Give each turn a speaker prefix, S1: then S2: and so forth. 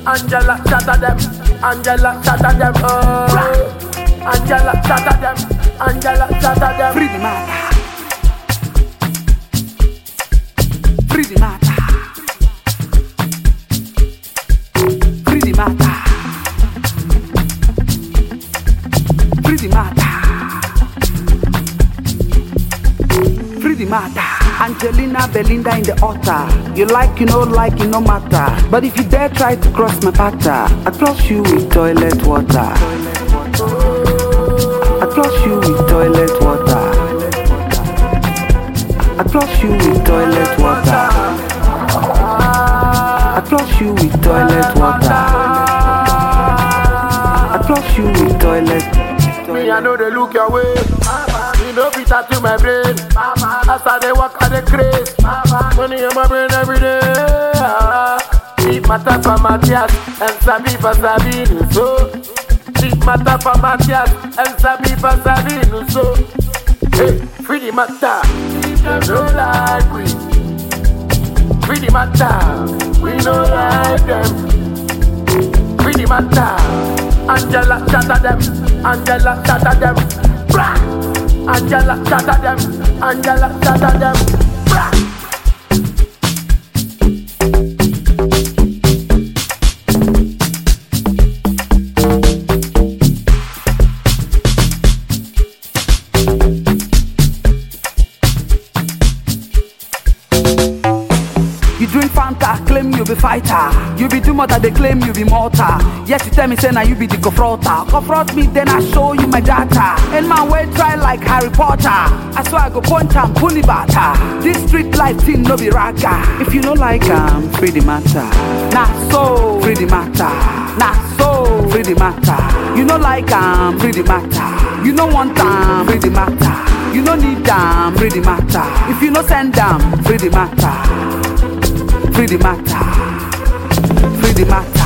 S1: Angela shatter them, Angela shatter them, Angela shatter them, Angela shatter them.
S2: Free the matter. Free the matter. Free the matter. Free the matter. Free the matter. Angelina, Belinda in the altar. You like, you know, like, you no matter. But if you dare try to cross my path, I flush you with toilet water. I flush you with toilet water. I flush you with toilet water. I flush you with toilet water. I flush you with toilet.
S1: Me, I know they look your way. You know fit to my brain. As I they walk, I they craze. Money in my brain every day. Deep matter for Matthias and Sabi for Sabine. So deep matter for Matthias and Sabi for Sabine. So hey, free the matter. Them no like we. Free the matter. We no like them. Free the matter. Angela shatter them, Angela shatter them, brah. Angela shatter them, Angela shatter them, brah.
S2: You drink Fanta, claim you be fighter. You be too much, they claim you be mortar. Yes, you tell me say now you be the confronter. Confront me, then I show you my data. And my way try like Harry Potter. I swear I go punch and puni bata. This street life thing no be raga. If you no like free the matter. Nah so free the matter. Nah so free the matter. You no like free the matter. You no want free the matter. You no need free the matter. If you no send free the matter. Free the matter. Free the matter.